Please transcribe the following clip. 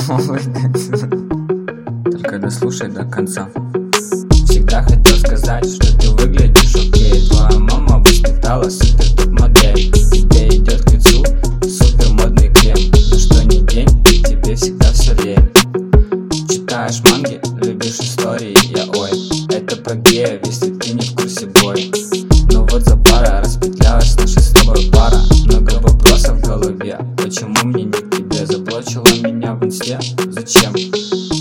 Только дослушай до конца. Всегда хотел сказать, что ты выглядишь окей. Твоя мама воспитала супер топ-модель. Тебе идет к лицу супер модный крем. Но что ни день, тебе всегда все лень. Читаешь манги, любишь истории, я ой. Это про геев, если ты не в курсе, бой. Но вот за пара распетлялась наша с тобой пара. Много вопросов в голове, почему мне не к тебе? Заблочила меня в инсте, зачем?